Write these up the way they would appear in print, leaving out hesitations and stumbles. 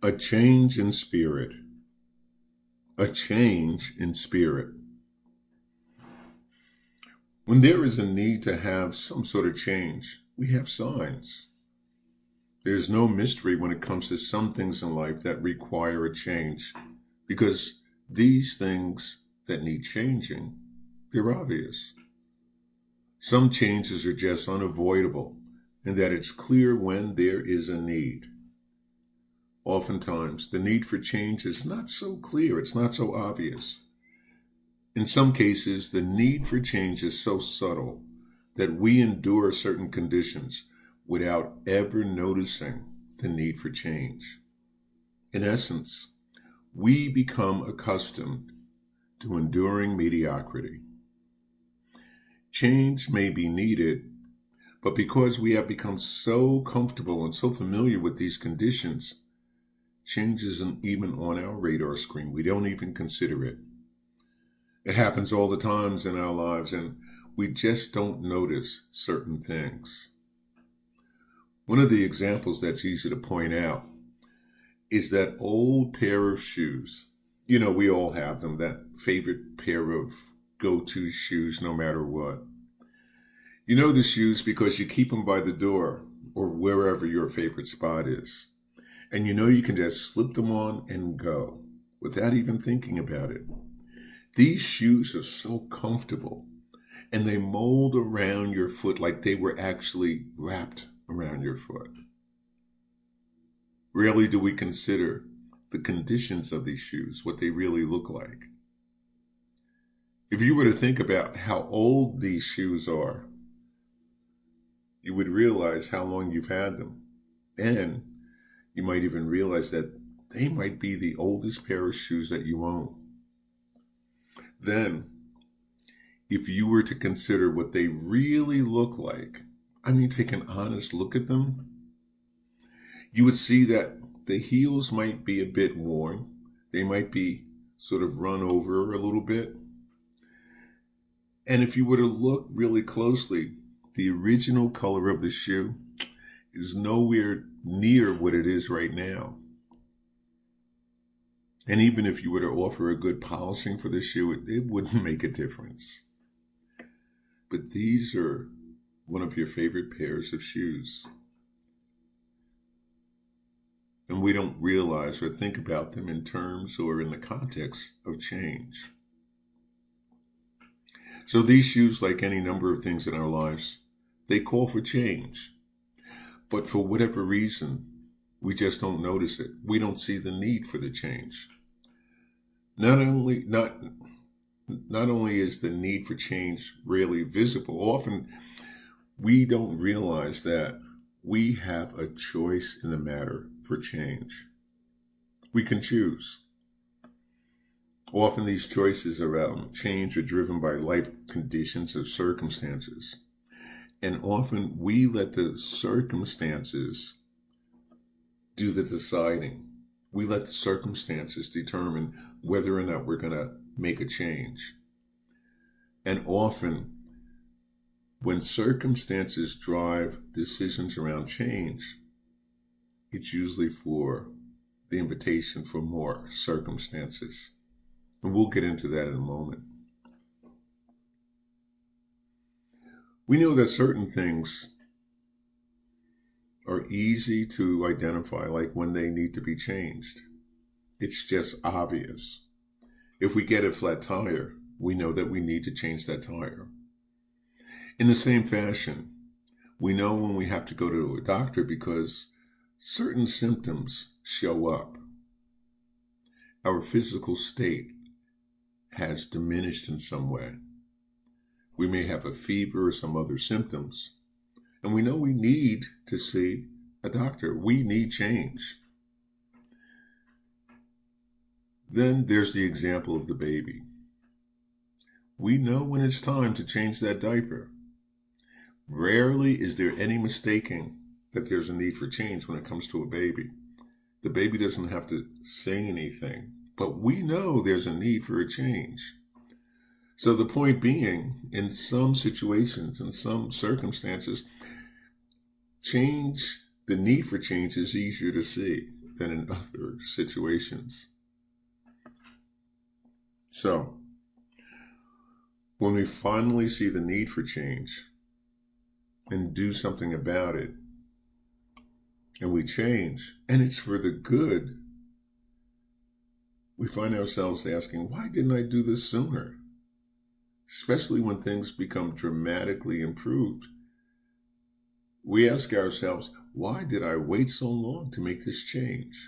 A change in spirit. A change in spirit. When there is a need to have some sort of change, we have signs. There's no mystery when it comes to some things in life that require a change, because these things that need changing, they're obvious. Some changes are just unavoidable, and that it's clear when there is a need. Oftentimes, the need for change is not so clear, it's not so obvious. In some cases, the need for change is so subtle that we endure certain conditions without ever noticing the need for change. In essence, we become accustomed to enduring mediocrity. Change may be needed, but because we have become so comfortable and so familiar with these conditions, change isn't even on our radar screen. We don't even consider it. It happens all the times in our lives, and we just don't notice certain things. One of the examples that's easy to point out is that old pair of shoes. You know, we all have them, that favorite pair of go-to shoes no matter what. You know the shoes because you keep them by the door or wherever your favorite spot is. And you know you can just slip them on and go without even thinking about it. These shoes are so comfortable and they mold around your foot like they were actually wrapped around your foot. Rarely do we consider the conditions of these shoes, what they really look like. If you were to think about how old these shoes are, you would realize how long you've had them. And you might even realize that they might be the oldest pair of shoes that you own. Then, if you were to consider what they really look like, take an honest look at them, you would see that the heels might be a bit worn. They might be sort of run over a little bit. And if you were to look really closely, the original color of the shoe is nowhere near what it is right now. And even if you were to offer a good polishing for the shoe, it wouldn't make a difference. But these are one of your favorite pairs of shoes. And we don't realize or think about them in terms or in the context of change. So these shoes, like any number of things in our lives, they call for change. But for whatever reason, we just don't notice it. We don't see the need for the change. Not only is the need for change rarely visible, often we don't realize that we have a choice in the matter for change. We can choose. Often these choices around change are driven by life conditions or circumstances. And often we let the circumstances do the deciding. We let the circumstances determine whether or not we're going to make a change. And often, when circumstances drive decisions around change, it's usually for the invitation for more circumstances. And we'll get into that in a moment. We know that certain things are easy to identify, like when they need to be changed. It's just obvious. If we get a flat tire, we know that we need to change that tire. In the same fashion, we know when we have to go to a doctor because certain symptoms show up. Our physical state has diminished in some way. We may have a fever or some other symptoms, and we know we need to see a doctor. We need change. Then there's the example of the baby. We know when it's time to change that diaper. Rarely is there any mistaking that there's a need for change when it comes to a baby. The baby doesn't have to say anything, but we know there's a need for a change. So the point being, in some situations, in some circumstances, change, the need for change is easier to see than in other situations. So, when we finally see the need for change and do something about it, and we change, and it's for the good, we find ourselves asking, why didn't I do this sooner? Especially when things become dramatically improved. We ask ourselves, why did I wait so long to make this change?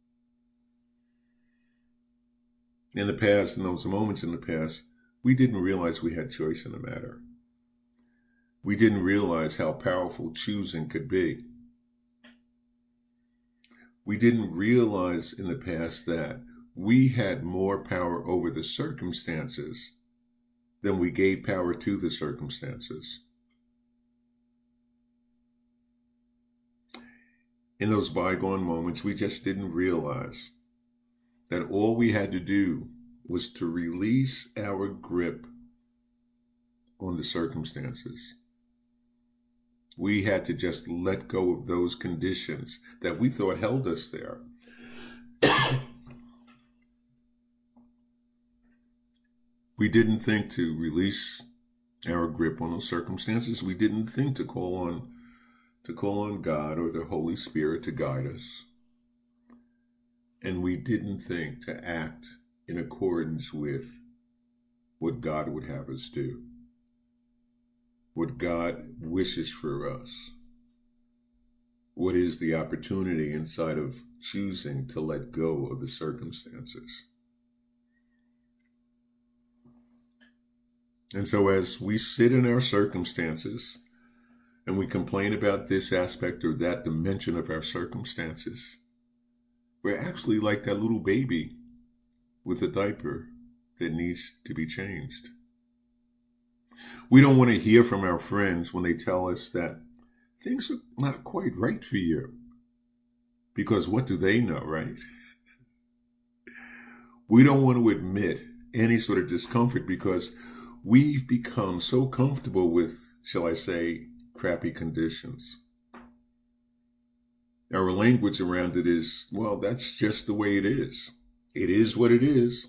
In the past, in those moments in the past, we didn't realize we had choice in the matter. We didn't realize how powerful choosing could be. We didn't realize in the past that we had more power over the circumstances than we gave power to the circumstances. In those bygone moments, we just didn't realize that all we had to do was to release our grip on the circumstances. We had to just let go of those conditions that we thought held us there. We didn't think to release our grip on those circumstances. We didn't think to call on God or the Holy Spirit to guide us. And we didn't think to act in accordance with what God would have us do, what God wishes for us, what is the opportunity inside of choosing to let go of the circumstances. And so as we sit in our circumstances and we complain about this aspect or that dimension of our circumstances, we're actually like that little baby with a diaper that needs to be changed. We don't want to hear from our friends when they tell us that things are not quite right for you. Because what do they know, right? We don't want to admit any sort of discomfort because we've become so comfortable with, shall I say, crappy conditions. Our language around it is, well, that's just the way it is. It is what it is.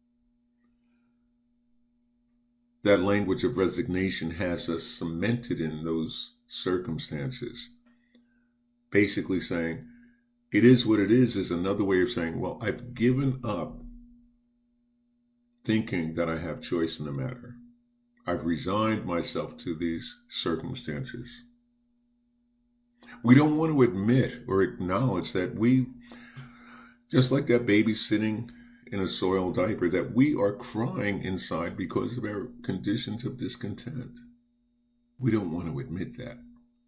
That language of resignation has us cemented in those circumstances. Basically saying, it is what it is another way of saying, well, I've given up thinking that I have choice in the matter. I've resigned myself to these circumstances. We don't want to admit or acknowledge that we, just like that baby sitting in a soiled diaper, that we are crying inside because of our conditions of discontent. We don't want to admit that.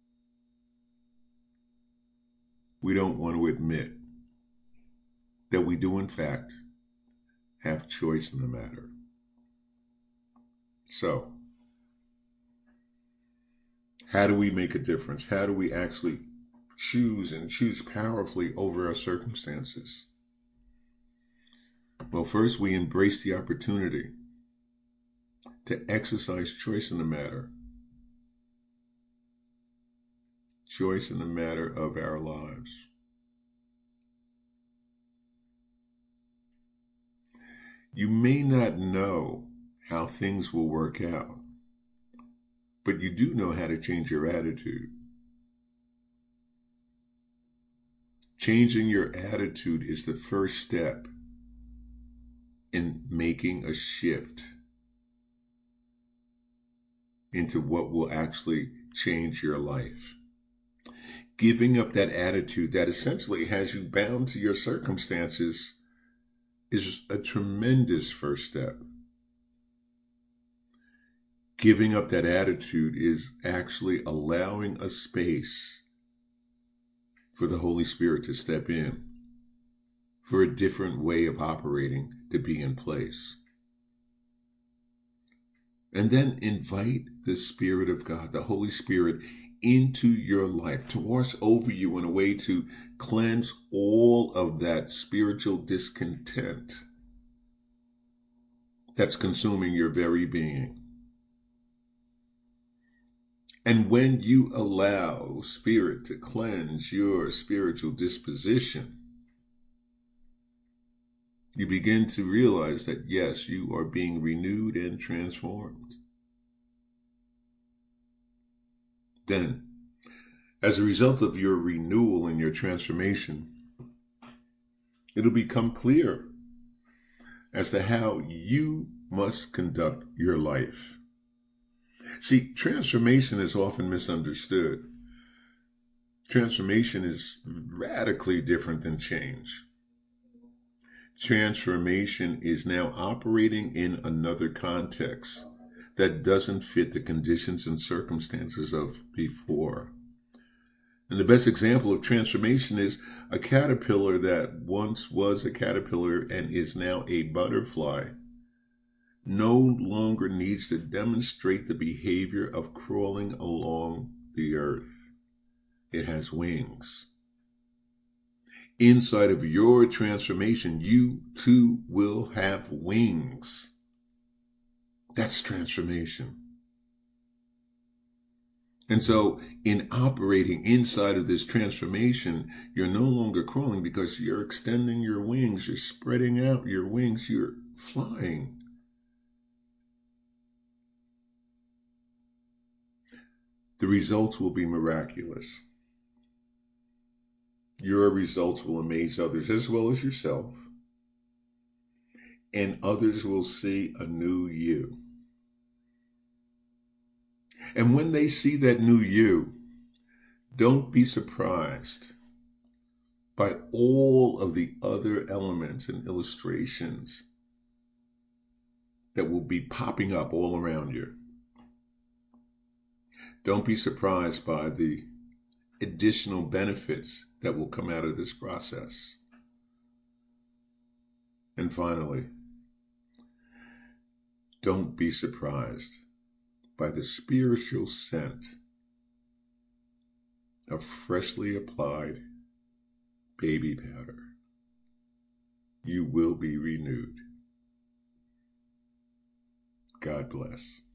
We don't want to admit that we do, in fact, have choice in the matter. So, how do we make a difference? How do we actually choose and choose powerfully over our circumstances? Well, first, we embrace the opportunity to exercise choice in the matter. Choice in the matter of our lives. You may not know how things will work out, but you do know how to change your attitude. Changing your attitude is the first step in making a shift into what will actually change your life. Giving up that attitude that essentially has you bound to your circumstances is a tremendous first step. Giving up that attitude is actually allowing a space for the Holy Spirit to step in, for a different way of operating to be in place. And then invite the Spirit of God, the Holy Spirit, into your life to wash over you in a way to cleanse all of that spiritual discontent that's consuming your very being. And when you allow Spirit to cleanse your spiritual disposition, you begin to realize that, yes, you are being renewed and transformed. Then, as a result of your renewal and your transformation, it'll become clear as to how you must conduct your life. See, transformation is often misunderstood. Transformation is radically different than change. Transformation is now operating in another context that doesn't fit the conditions and circumstances of before. And the best example of transformation is a caterpillar that once was a caterpillar and is now a butterfly no longer needs to demonstrate the behavior of crawling along the earth. It has wings. Inside of your transformation, you too will have wings. That's transformation. And so in operating inside of this transformation, you're no longer crawling because you're extending your wings, you're spreading out your wings, you're flying. The results will be miraculous. Your results will amaze others as well as yourself. And others will see a new you. And when they see that new you, don't be surprised by all of the other elements and illustrations that will be popping up all around you. Don't be surprised by the additional benefits that will come out of this process. And finally, don't be surprised by the spiritual scent of freshly applied baby powder. You will be renewed. God bless.